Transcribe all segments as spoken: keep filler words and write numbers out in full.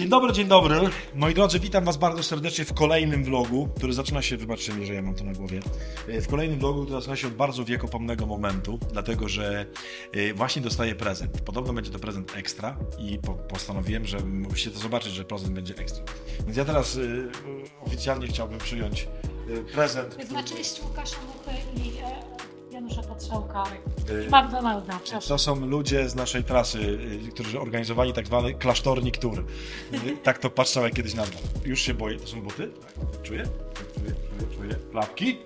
Dzień dobry, dzień dobry. Moi drodzy, witam was bardzo serdecznie w kolejnym vlogu, który zaczyna się, wybaczcie mi, że ja mam to na głowie, w kolejnym vlogu, który zaczyna się od bardzo wiekopomnego momentu, dlatego że właśnie dostaję prezent. Podobno będzie to prezent ekstra i po postanowiłem, że musicie to zobaczyć, że prezent będzie ekstra. Więc ja teraz y, oficjalnie chciałbym przyjąć y, prezent. To znaczy jest Łukasza Muchy i e, Janusza Patrzałka i McDonalda. To są ludzie z naszej trasy, y, którzy organizowali tak zwany klasztornik tour. Y, tak to Patrzałek kiedyś nazwał. Już się boję. To są buty? Tak, czuję? Tak, czuję, czuję, czuję. Klapki?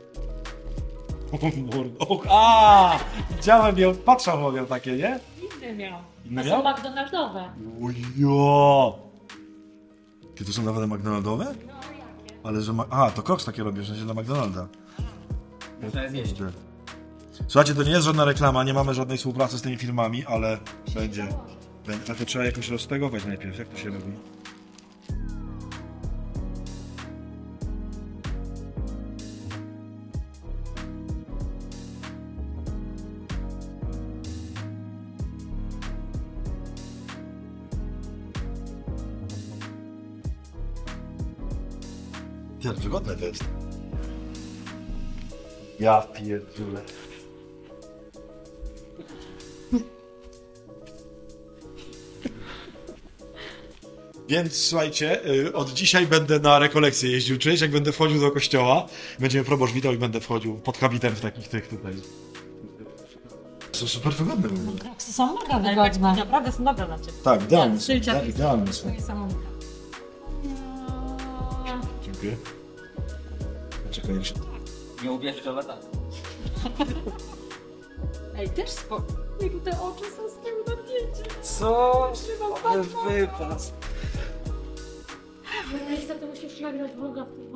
O, a! Widziałem je, Patrzał miał takie, nie? Inny miał. Inne To miał? są McDonaldowe. Ojo! Ty, to są nawet McDonaldowe? No jakie? Ale że ma... A, to Cox takie robi, w sensie dla McDonalda. Można je zjeść. Słuchajcie, to nie jest żadna reklama, nie mamy żadnej współpracy z tymi firmami, ale będzie. będzie. A to trzeba jakoś roztegować najpierw, jak to się robi? Jak wygodne to jest. Ja pierdolę. Więc słuchajcie, od dzisiaj będę na rekolekcje jeździł czyś, jak będę wchodził do kościoła, będziemy proboszcz witał i będę wchodził pod habitem w takich tych tutaj. Są super wygodne w ogóle. Kroksy są mega wygodne. Naprawdę są dobre dla Ciebie. Tak, idealne. Trzycia Tak, idealne są. niesamowite. Dziękuję. Czekaj, jak się... Nie uwierzysz, ale tak. Ej, też spoko. Jak te oczy są z tyłu na zdjęciu. Co? Ale wypas. No niestety musisz nagrać vloga w tym.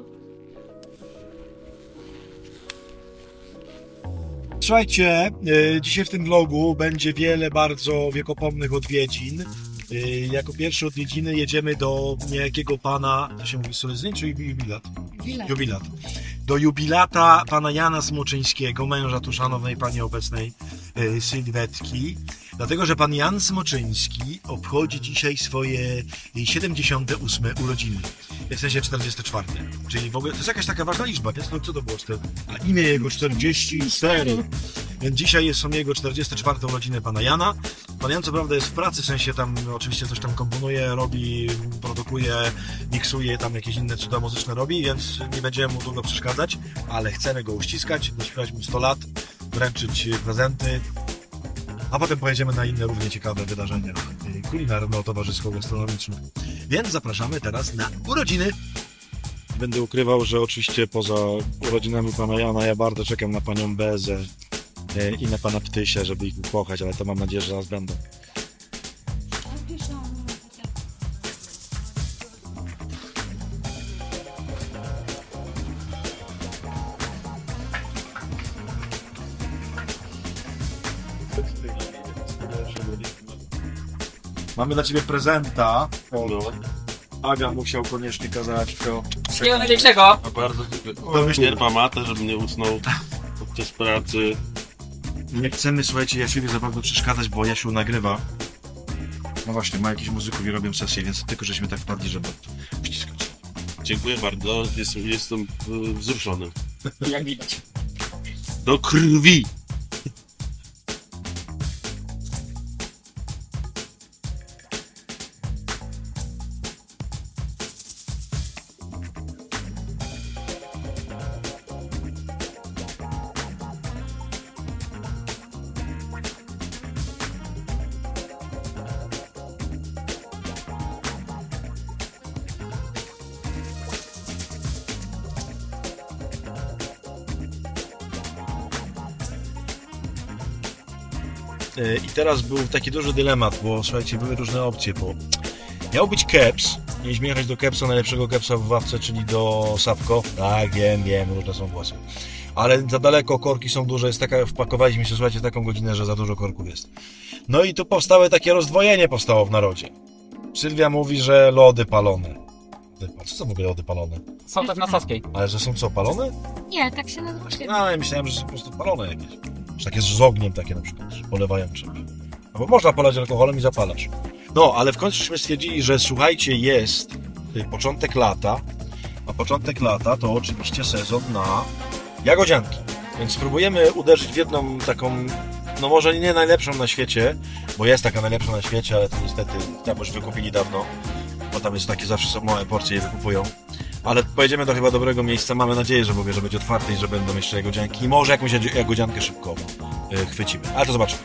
Słuchajcie, y, dzisiaj w tym vlogu będzie wiele bardzo wiekopomnych odwiedzin. Y, jako pierwsze odwiedziny jedziemy do niejakiego pana, to się mówi solenizm czy jubilat? Jubilat. Jubilat. Do jubilata pana Jana Smoczyńskiego, męża tu szanownej pani obecnej y, Sylwetki. Dlatego, że pan Jan Smoczyński obchodzi dzisiaj swoje siedemdziesiąte ósme urodziny. W sensie czterdzieste czwarte. Czyli w ogóle to jest jakaś taka ważna liczba, nie? No co to było? A imię jego czterdzieści cztery. Więc dzisiaj są jego czterdzieste czwarte urodziny pana Jana. Pan Jan co prawda jest w pracy, w sensie tam oczywiście coś tam komponuje, robi, produkuje, miksuje, tam jakieś inne cuda muzyczne robi, więc nie będziemy mu długo przeszkadzać, ale chcemy go uściskać, zaśpiewać mu sto lat, wręczyć prezenty, a potem pojedziemy na inne równie ciekawe wydarzenia kulinarno-towarzysko-gastronomiczne. Więc zapraszamy teraz na urodziny. Będę ukrywał, że oczywiście poza urodzinami pana Jana ja bardzo czekam na panią Bezę i na pana Ptysia, żeby ich ukochać, ale to mam nadzieję, że zaraz będą. Mamy dla ciebie prezenta. No. Aga musiał koniecznie kazać to. Wszystkiego największego. A bardzo dziękuję. Cierpa matę, żeby nie usnął podczas pracy. Nie chcemy, słuchajcie, Jasiowi za bardzo przeszkadzać, bo Jasiu nagrywa. No właśnie, ma jakichś muzyków i robią sesję, więc tylko żeśmy tak wpadli, żeby uściskać. Dziękuję bardzo. Jestem, jestem y, wzruszony. Jak widać. Do krwi! I teraz był taki duży dylemat, bo słuchajcie, były różne opcje, bo miał być keps, mieliśmy jechać do kepsa, najlepszego kepsa w Wawce, czyli do Sapko. Tak, wiem, wiem, różne są głosy. Ale za daleko, korki są duże, jest taka, wpakowaliśmy się, słuchajcie, w taką godzinę, że za dużo korków jest. No i tu powstało takie rozdwojenie powstało w narodzie. Sylwia mówi, że lody palone. Co to w ogóle lody palone? Są też na Saskiej. Ale że są co, palone? Nie, tak się nazywa. No, ja myślałem, że są po prostu palone jakieś. Że takie z ogniem takie na przykład, polewają czymś. Albo można polać alkoholem i zapalasz. No, ale w końcuśmy stwierdzili, że słuchajcie, jest początek lata, a początek lata to oczywiście sezon na jagodzianki. Więc spróbujemy uderzyć w jedną taką, no może nie najlepszą na świecie, bo jest taka najlepsza na świecie, ale to niestety tam już wykupili dawno, bo tam jest takie, zawsze są małe porcje, je wykupują. Ale pojedziemy do chyba dobrego miejsca, mamy nadzieję, że mówię, że będzie otwarte i że będą jeszcze jagodzianki i może jakąś jagodziankę szybko yy, chwycimy, ale to zobaczymy.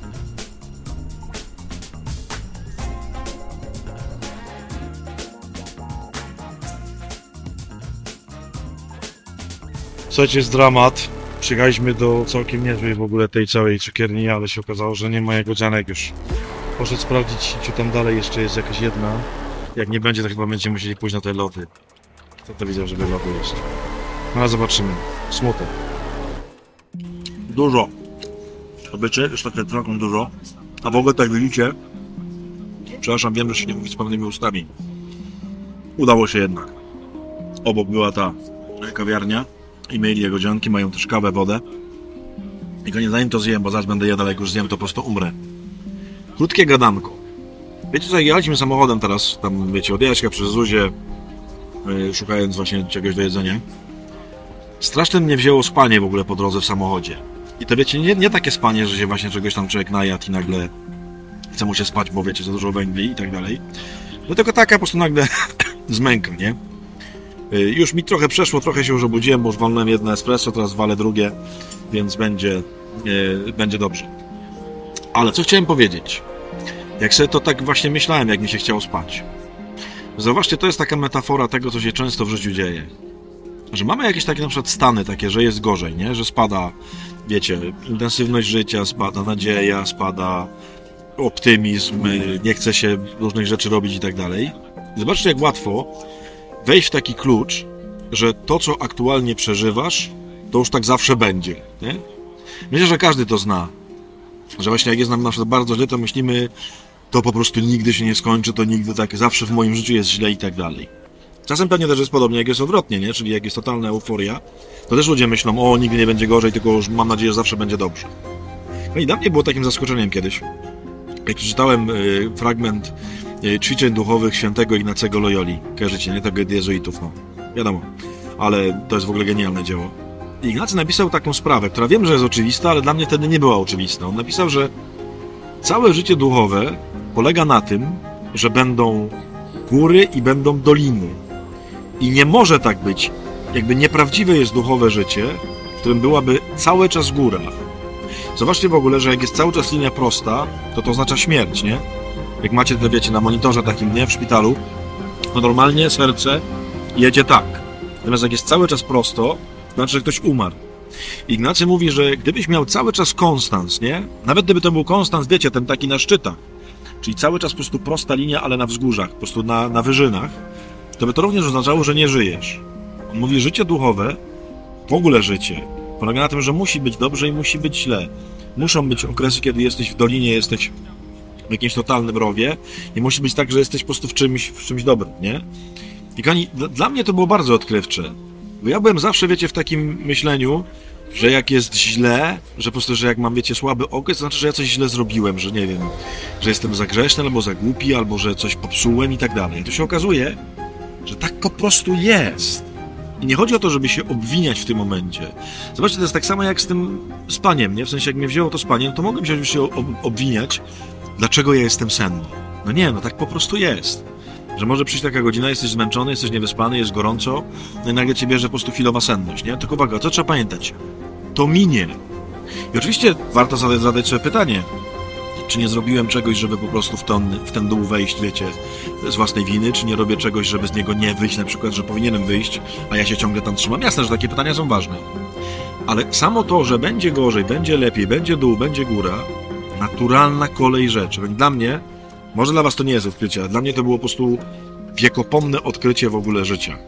Słuchajcie, jest dramat. Przyjechaliśmy do całkiem niezłej w ogóle tej całej cukierni, ale się okazało, że nie ma jagodzianek już. Poszedł sprawdzić, czy tam dalej jeszcze jest jakaś jedna. Jak nie będzie, to chyba będziemy musieli pójść na te lody. Kto to widział, żeby lody jest? No ale zobaczymy. Smutek. Dużo. Obycie, już takie całkiem dużo. A w ogóle tak widzicie, przepraszam, wiem, że się nie mówi z pełnymi ustami. Udało się jednak. Obok była ta kawiarnia i mieli jagodzianki, mają też kawę, wodę. I koniec, zanim to zjem, bo zaraz będę jadł, ale jak już zjem, to po prostu umrę. Krótkie gadanko. Wiecie co, jak jechaliśmy samochodem teraz, tam wiecie, od Jaśka przez Zuzię, yy, szukając właśnie czegoś do jedzenia. Strasznie mnie wzięło spanie w ogóle po drodze w samochodzie. I to wiecie, nie, nie takie spanie, że się właśnie czegoś tam człowiek najadł i nagle chce mu się spać, bo wiecie, za dużo węgli i tak dalej. No tylko taka po prostu nagle zmęka, nie? Yy, już mi trochę przeszło, trochę się już obudziłem, bo już walnąłem jedno espresso, teraz walę drugie, więc będzie, yy, będzie dobrze. Ale co chciałem powiedzieć? Jak sobie to tak właśnie myślałem, jak mi się chciało spać. Zauważcie, to jest taka metafora tego, co się często w życiu dzieje. Że mamy jakieś takie na przykład stany takie, że jest gorzej, nie? Że spada, wiecie, intensywność życia, spada nadzieja, spada optymizm, nie chce się różnych rzeczy robić i tak dalej. Zobaczcie, jak łatwo wejść w taki klucz, że to, co aktualnie przeżywasz, to już tak zawsze będzie, nie? Myślę, że każdy to zna. Że właśnie jak jest nam na przykład bardzo źle, to myślimy, to po prostu nigdy się nie skończy, to nigdy tak, zawsze w moim życiu jest źle i tak dalej. Czasem pewnie też jest podobnie, jak jest odwrotnie, nie? Czyli jak jest totalna euforia, to też ludzie myślą, o, nigdy nie będzie gorzej, tylko już mam nadzieję, że zawsze będzie dobrze. No i dla mnie było takim zaskoczeniem kiedyś, jak przeczytałem y, fragment y, ćwiczeń duchowych świętego Ignacego Loyoli. Kojarzycie, nie? Tego jezuitów, no. Wiadomo. Ale to jest w ogóle genialne dzieło. I Ignacy napisał taką sprawę, która wiem, że jest oczywista, ale dla mnie wtedy nie była oczywista. On napisał, że całe życie duchowe polega na tym, że będą góry i będą doliny. I nie może tak być. Jakby nieprawdziwe jest duchowe życie, w którym byłaby cały czas góra. Zobaczcie w ogóle, że jak jest cały czas linia prosta, to to oznacza śmierć, nie? Jak macie to, wiecie, na monitorze takim, nie? W szpitalu, to normalnie serce jedzie tak. Natomiast jak jest cały czas prosto, to znaczy, że ktoś umarł. Ignacy mówi, że gdybyś miał cały czas konstans, nie? Nawet gdyby to był konstans, wiecie, ten taki na szczytach, czyli cały czas po prostu prosta linia, ale na wzgórzach, po prostu na, na wyżynach, to by to również oznaczało, że nie żyjesz. On mówi, życie duchowe, w ogóle życie, polega na tym, że musi być dobrze i musi być źle. Muszą być okresy, kiedy jesteś w dolinie, jesteś w jakimś totalnym rowie i musi być tak, że jesteś po prostu w czymś, w czymś dobrym, nie? I kochani, dla mnie to było bardzo odkrywcze. Bo ja byłem zawsze, wiecie, w takim myśleniu, że jak jest źle, że po prostu, że jak mam, wiecie, słaby okres, to znaczy, że ja coś źle zrobiłem, że nie wiem, że jestem za grzeszny, albo za głupi, albo że coś popsułem i tak dalej. I to się okazuje, że tak po prostu jest. I nie chodzi o to, żeby się obwiniać w tym momencie. Zobaczcie, to jest tak samo jak z tym spaniem, nie? W sensie, jak mnie wzięło to spaniem, to mogłem się, się obwiniać, dlaczego ja jestem senny. No nie, no tak po prostu jest. Że może przyjść taka godzina, jesteś zmęczony, jesteś niewyspany, jest gorąco, no i nagle cię bierze po prostu chwilowa senność, nie? Tylko uwaga, co trzeba pamiętać? To minie. I oczywiście warto zadać, zadać sobie pytanie, czy nie zrobiłem czegoś, żeby po prostu w ten, w ten dół wejść, wiecie, z własnej winy, czy nie robię czegoś, żeby z niego nie wyjść, na przykład, że powinienem wyjść, a ja się ciągle tam trzymam. Jasne, że takie pytania są ważne. Ale samo to, że będzie gorzej, będzie lepiej, będzie dół, będzie góra, naturalna kolej rzeczy. Dla mnie, może dla was to nie jest odkrycie, ale dla mnie to było po prostu wiekopomne odkrycie w ogóle życia.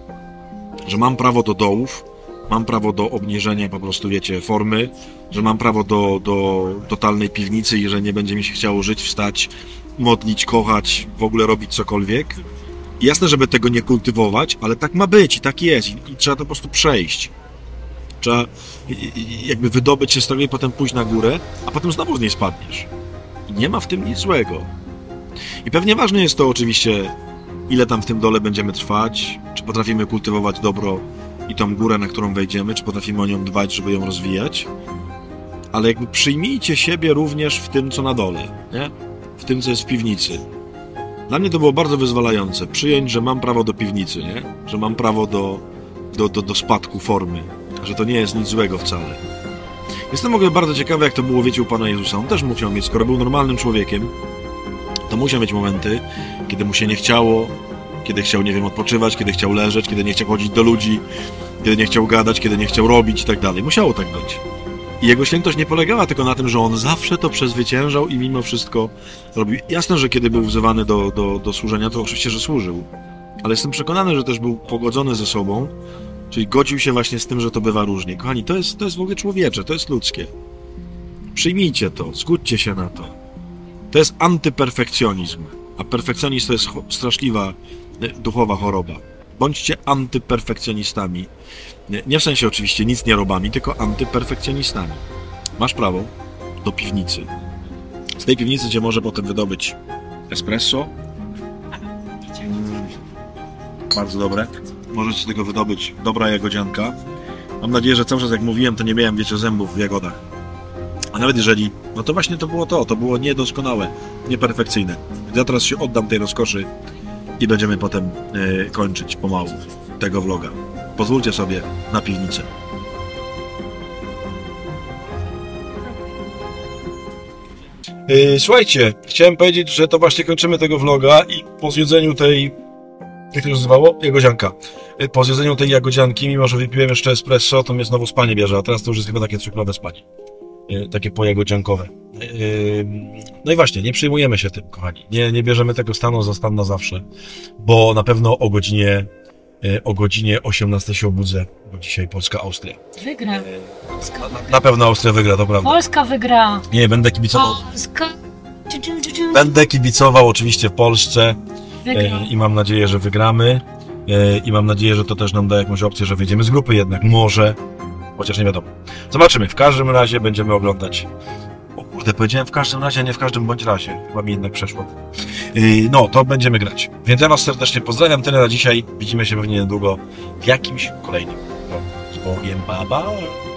Że mam prawo do dołów, mam prawo do obniżenia po prostu, wiecie, formy, że mam prawo do, do totalnej piwnicy i że nie będzie mi się chciało żyć, wstać, modlić, kochać, w ogóle robić cokolwiek. I jasne, żeby tego nie kultywować, ale tak ma być i tak jest i, i trzeba to po prostu przejść. Trzeba i, i, jakby wydobyć się z tego i potem pójść na górę, a potem znowu z niej spadniesz. I nie ma w tym nic złego. I pewnie ważne jest to oczywiście, ile tam w tym dole będziemy trwać, czy potrafimy kultywować dobro i tą górę, na którą wejdziemy, czy potrafimy o nią dbać, żeby ją rozwijać. Ale jakby przyjmijcie siebie również w tym, co na dole, nie? W tym, co jest w piwnicy. Dla mnie to było bardzo wyzwalające. Przyjąć, że mam prawo do piwnicy, nie? Że mam prawo do, do, do, do spadku formy. Że to nie jest nic złego wcale. Jestem w ogóle bardzo ciekawy, jak to było, wiecie, u Pana Jezusa. On też musiał mieć, skoro był normalnym człowiekiem, to musiał mieć momenty, kiedy mu się nie chciało, kiedy chciał, nie wiem, odpoczywać, kiedy chciał leżeć, kiedy nie chciał chodzić do ludzi, kiedy nie chciał gadać, kiedy nie chciał robić i tak dalej. Musiało tak być. I jego świętość nie polegała tylko na tym, że on zawsze to przezwyciężał i mimo wszystko robił. Jasne, że kiedy był wzywany do, do, do służenia, to oczywiście, że służył. Ale jestem przekonany, że też był pogodzony ze sobą, czyli godził się właśnie z tym, że to bywa różnie. Kochani, to jest, to jest w ogóle człowiecze, to jest ludzkie. Przyjmijcie to, zgódźcie się na to. To jest antyperfekcjonizm, a perfekcjonizm to jest straszliwa duchowa choroba. Bądźcie antyperfekcjonistami. Nie, nie w sensie oczywiście nic nie robami, tylko antyperfekcjonistami. Masz prawo do piwnicy. Z tej piwnicy cię może potem wydobyć espresso. Bardzo dobre. Możesz z tego wydobyć dobra jagodzianka. Mam nadzieję, że cały czas jak mówiłem, to nie miałem, wiecie, zębów w jagodach. A nawet jeżeli, no to właśnie to było to, to było niedoskonałe, nieperfekcyjne. Więc ja teraz się oddam tej rozkoszy i będziemy potem yy, kończyć pomału tego vloga. Pozwólcie sobie na piwnicę. Yy, słuchajcie, chciałem powiedzieć, że to właśnie kończymy tego vloga i po zjedzeniu tej, jak to się nazywało? Jagodzianka. Yy, po zjedzeniu tej jagodzianki, mimo że wypiłem jeszcze espresso, to mnie znowu spanie bierze, a teraz to już jest chyba takie cukrowe spanie. Yy, takie pojagodziankowe. Yy, no i właśnie, nie przejmujemy się tym, kochani. Nie, nie bierzemy tego stanu za stan na zawsze, bo na pewno o godzinie O godzinie osiemnastej się obudzę, bo dzisiaj Polska-Austria. Wygra. Na, na pewno Austria wygra, to prawda. Polska wygra. Nie, będę kibicował. Polska. Ciu, ciu, ciu, ciu. Będę kibicował oczywiście w Polsce Wygra. e, i mam nadzieję, że wygramy. E, I mam nadzieję, że to też nam da jakąś opcję, że wyjdziemy z grupy jednak. Może. Chociaż nie wiadomo. Zobaczymy. W każdym razie będziemy oglądać. O kurde, powiedziałem w każdym razie, a nie w każdym bądź razie. Chyba mi jednak przeszło. No, to będziemy grać. Więc ja Was serdecznie pozdrawiam. Tyle na dzisiaj. Widzimy się pewnie niedługo w jakimś kolejnym vlogu. Z Bogiem, bye bye.